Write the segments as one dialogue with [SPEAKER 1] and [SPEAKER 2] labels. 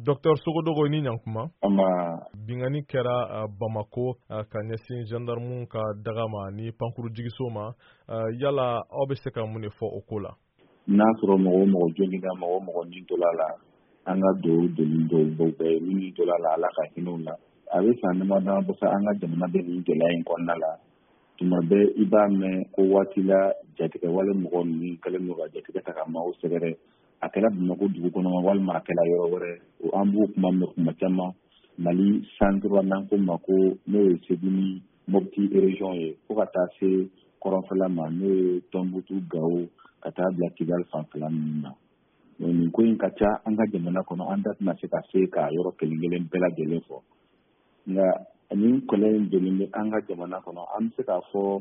[SPEAKER 1] Dr Sogodogo ni ɲankuma
[SPEAKER 2] bingani
[SPEAKER 1] kɛra Bamako ka ɲɛsin gendarmew ka daga ma ni pankuru jigiso ma yala aw bɛ se ka mun de fɔ o ko la?
[SPEAKER 2] N'a sɔrɔ mɔgɔ jɔnni ka mɔgɔ ni tola la an ka do bɛɛ min tola la Ala ka hinɛw la a bɛ san damadama bɔ an ka jamana bɛ nin gɛlɛya in kɔnɔna la tuma bɛɛ i b'a mɛn ko waati la jatigɛwale mɔgɔ ninnu kɛlen don ka jatigɛ ta ka maaw sɛgɛrɛ a kɛra Bamakɔ dugu kɔnɔ walima a kɛra yɔrɔ wɛrɛ an b'o kuma mɛn kuma caman Mali centre n'an ko ma ko n'o ye Segu ni Mopti région ye fo ka taa se kɔrɔnfɛla ma n'o ye Tɔnbukutu Gao ka taa bila Kidali fanfɛla ninnu na nin ko in ka ca an ka jamana kɔnɔ an da tɛna se ka se ka yɔrɔ kelen bɛɛ lajɛlen fɔ nka nin kɔlɛ in donnen bɛ an ka jamana kɔnɔ an bɛ se k'a fɔ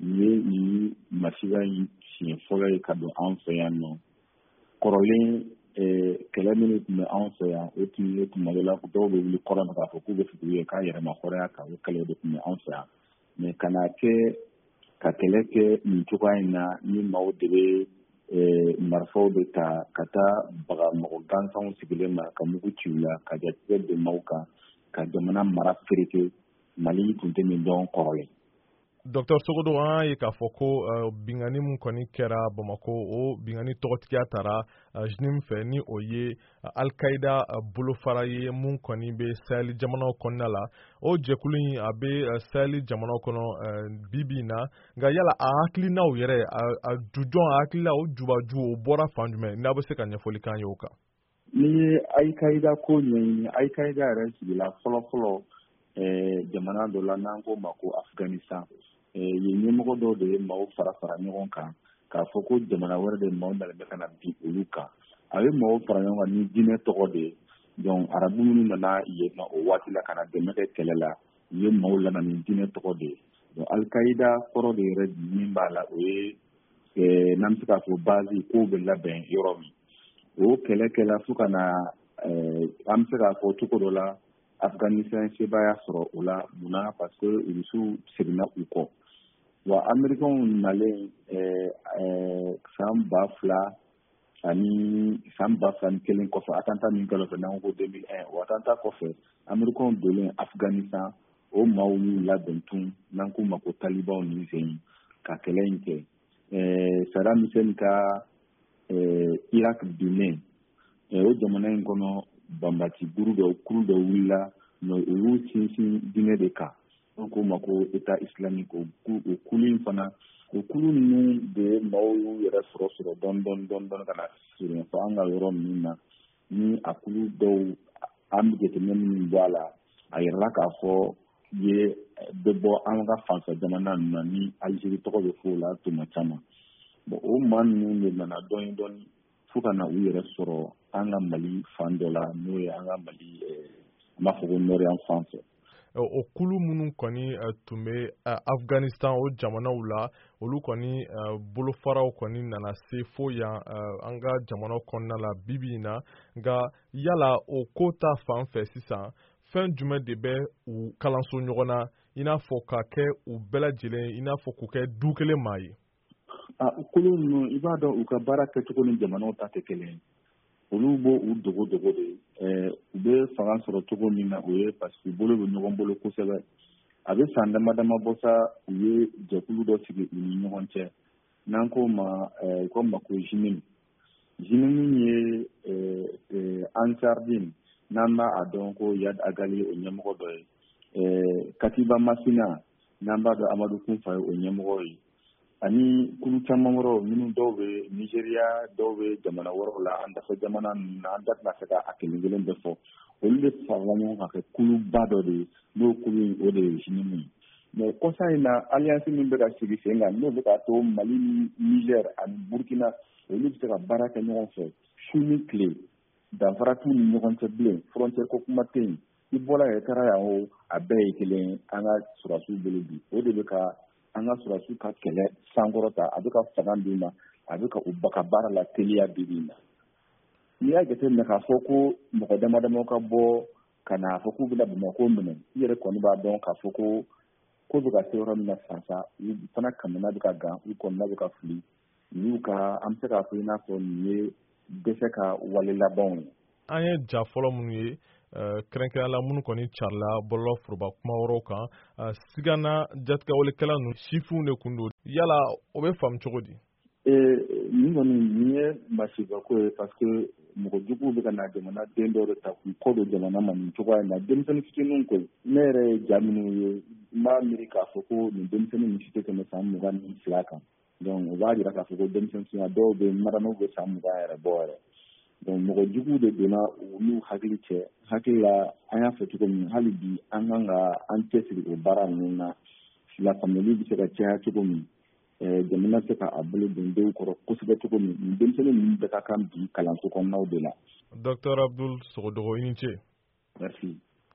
[SPEAKER 2] nin masiba in siɲɛ fɔlɔ ye ka don an fɛ yan nɔ kɔrɔlen kɛlɛ minnu tun bɛ anw fɛ yan o tun ye tuma dɔ la dɔw bɛ wuli kɔrɔ na k'a fɔ k'u bɛ fitiri ye k'a yɛrɛma hɔrɔnya kan o kɛlɛ de tun bɛ anw fɛ yan mɛ ka n'a kɛ ka kɛlɛ kɛ nin cogoya in na ni maaw de bɛ marifaw bɛ ta ka taa baga mɔgɔ gansanw sigilen ma ka mugu ci u la ka jatigɛ don maaw kan ka jamana mara fereke Mali tun tɛ nin dɔn kɔrɔlen.
[SPEAKER 1] Dr Sogodo an y'a ye k'a fɔ ko bingani min kɔni kɛra Bamako o bingani tɔgɔtigiya taara JNIM fɛ ni o ye Al-Qaida bolofara ye mun kɔni bɛ Sahel jamanaw kɔnɔna la o jɛkulu in a bɛ Sahel jamanaw kɔnɔ bi na nka yala a hakilinaw yɛrɛ a jujɔn a hakilina o jubaju o bɔra fan jumɛn n'a bɛ se ka ɲɛfɔli k'an ye o kan?
[SPEAKER 2] N'i ye Al-Qaida ko ɲɛɲini Al-Qaida yɛrɛ sigila fɔlɔ jamana dɔ la n'an ko ma ko Afghanistan yen ɲɛmɔgɔ dɔw de ye maaw fara ɲɔgɔn kan k'a fɔ ko jamana wɛrɛ de maaw nalen bɛ ka na bin olu kan a bɛ maaw fara ɲɔgɔn kan ni diinɛ tɔgɔ de ye donc arabu minnu nana yen o waati la ka na dɛmɛ kɛ kɛlɛ la u ye maaw lana ni diinɛ tɔgɔ de ye donc Al-Qaida kɔrɔ de yɛrɛ min b'a la o ye n'an bɛ se k'a fɔ base kow bɛ labɛn yɔrɔ min o kɛlɛ fo ka na an bɛ se k'a fɔ cogo dɔ la Afghanistan sebaya sɔrɔ o la munna parce que Rusiw seginna u kɔ wa Américains nalen san 2001 kɔfɛ attentat min kɛra fɛ n'an ko 2001 o attentat kɔfɛ Américains donnen Afghanistan o maaw y'u labɛn tun n'an k'u ma ko talibanw ni fɛn ka kɛlɛ in kɛ Saddam Hussein ka Irak binnen o jamana in kɔnɔ banbati kuru dɔ wulila o y'u sinsin diinɛ de kan n'an k'o ma ko État islamique o kulu in fana o kulu ninnu de maaw y'u yɛrɛ sɔrɔ dɔɔni ka na surunya fɔ an ka yɔrɔ ninnu na ni a kulu dɔw an bɛ jateminɛ minnu bɔ a la a yirala k'a fɔ ye bɛ bɔ an ka fanfɛ jamana ninnu na ni Algérie tɔgɔ bɛ fɔ o la tuma caman bon o maa ninnu de nana dɔɔni fo ka na u yɛrɛ sɔrɔ an ka Mali fan dɔ la n'o ye an ka Mali an b'a fɔ ko nord yan fan fɛ.
[SPEAKER 1] O kulu minnu kɔni tun bɛ Afghanistan o jamanaw la olu kɔni bolofaraw kɔni nana se fo yan an ka jamanaw kɔnɔna la bibi in na nka yala o ko ta fan fɛ sisan fɛn jumɛn de bɛ u kalanso ɲɔgɔn na i n'a fɔ ka kɛ u bɛɛ lajɛlen i n'a fɔ k'u kɛ du kelen maa ye?
[SPEAKER 2] Kulu ninnu i b'a dɔn u ka baara kɛcogo ni jamanaw ta tɛ kelen ye olu b'o u dogo de u bɛ fanga sɔrɔ cogo min na o ye parce que bolo bɛ ɲɔgɔn bolo kosɛbɛ a bɛ san dama bɔ sa u ye jɛkulu dɔ sigi u ni ɲɔgɔn cɛ n'an k'o ma ko JNIM ye Ansardine n'an b'a dɔn ko Yad Agali o ɲɛmɔgɔ dɔ ye Katiba Masina n'an b'a dɔn Amadu Kunfa ye o ɲɛmɔgɔ ye ani kulu caman wɛrɛw minnu dɔw bɛ Nigeria dɔw bɛ jamana wɛrɛw la an dafa jamana ninnu na an da tɛna se ka kelen bɛɛ fɔ olu de farala ɲɔgɔn kan kɛ kuluba dɔ de ye n'o kulu in o de ye JNIM ye mais kɔsa in na alliance min bɛ ka sigi sen kan n'o bɛ ka to Mali ni Niger ani Burkina olu bɛ se ka baara kɛ ɲɔgɔn fɛ su ni tile danfara t'u ni ɲɔgɔn cɛ bilen frontière ko kuma tɛ yen i bɔra yɛrɛ taara yan o a bɛɛ ye kelen an ka surasiw bolo bi o de bɛ ka an ka surasiw ka kɛlɛ sankɔrɔta a bɛ ka fanga d'u ma a bɛ ka u ka baara la teliya bibi in na n'i y'a jateminɛ k'a fɔ ko mɔgɔ damadama ka bɔ ka na fɔ k'u bɛna Bamako minɛ i yɛrɛ kɔni b'a dɔn k'a fɔ ko bɛ ka se yɔrɔ min na sisan u fana kamana bɛ ka gan u kɔnɔna bɛ ka fili y'u ka an bɛ se k'a fɔ i n'a fɔ nin ye dɛsɛ ka wale labanw ye
[SPEAKER 1] an ye ja fɔlɔ minnu ye kɛrɛnkɛrɛnyala minnu kɔni carila bɔlɔlɔ foroba kuma wɛrɛw kan sigana jatigɛwalikɛla ninnu sifinw de kun don yala o bɛ faamu cogo di
[SPEAKER 2] nin kɔni nin ye masibako ye parce que mɔgɔ juguw bɛ ka na jamana den dɔw de ta k'u kɔ don jamana ma nin cogoya in na denmisɛnnin fitininw koyi ne yɛrɛ ye ja minnu ye n b'a miiri k'a fɔ ko nin denmisɛnnin min si tɛ tɛmɛ san 22 kan donc o b'a jira k'a fɔ ko denmisɛnnin fitininw dɔw bɛ maranaw bɛ san 20 yɛrɛ bɔ yɛrɛ donc mɔgɔ juguw de donna olu hakili cɛ hakili la an y'a fɔ cogo min hali bi an kan ka an cɛsiri o baara ninnu na lafaamuyali bɛ se ka caya cogo min jamana se ka a bolo don denw kɔrɔ kosɛbɛ cogo min nin denmisɛnnin ninnu bɛɛ ka kan bi kalanso kɔnɔnaw de la.
[SPEAKER 1] Dr Abdul Sogodogo i ni ce.
[SPEAKER 2] Merci.